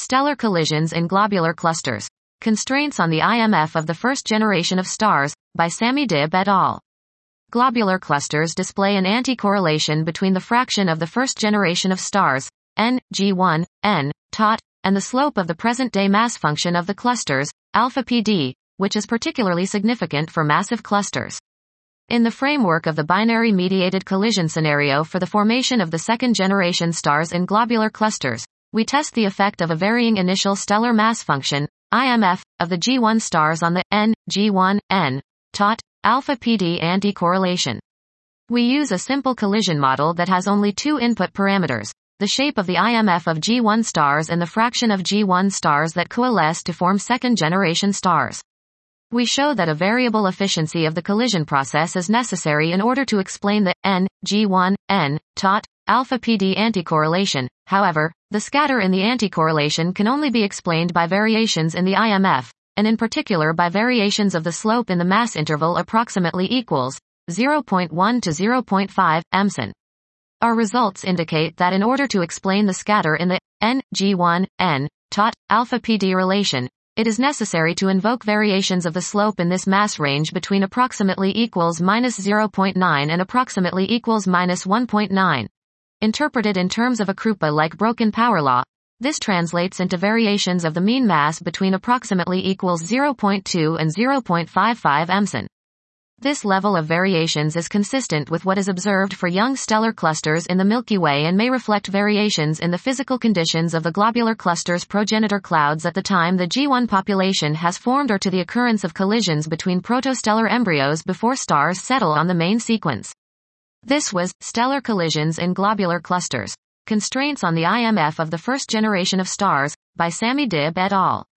Stellar collisions in globular clusters. Constraints on the IMF of the first generation of stars, by Sami Dib et al. Globular clusters display an anti-correlation between the fraction of the first generation of stars, n, g1, n, tot, and the slope of the present-day mass function of the clusters, alpha pd, which is particularly significant for massive clusters. In the framework of the binary-mediated collision scenario for the formation of the second-generation stars in globular clusters, we test the effect of a varying initial stellar mass function, IMF, of the G1 stars on the n, G1, n, tot, alpha PD anti-correlation. We use a simple collision model that has only two input parameters, the shape of the IMF of G1 stars and the fraction of G1 stars that coalesce to form second-generation stars. We show that a variable efficiency of the collision process is necessary in order to explain the n, G1, n, tot, alpha PD anticorrelation. However, the scatter in the anticorrelation can only be explained by variations in the IMF, and in particular by variations of the slope in the mass interval approximately equals 0.1 to 0.5 emson. Our results indicate that in order to explain the scatter in the n, G1, n, tot, alpha PD relation, it is necessary to invoke variations of the slope in this mass range between approximately equals -0.9 and approximately equals -1.9. Interpreted in terms of a Krupa like broken power law, this translates into variations of the mean mass between approximately equals 0.2 and 0.55 emson. This level of variations is consistent with what is observed for young stellar clusters in the Milky Way and may reflect variations in the physical conditions of the globular cluster's progenitor clouds at the time the G1 population has formed or to the occurrence of collisions between protostellar embryos before stars settle on the main sequence. This was Stellar Collisions in Globular Clusters. Constraints on the IMF of the First Generation of Stars, by Sami Dib et al.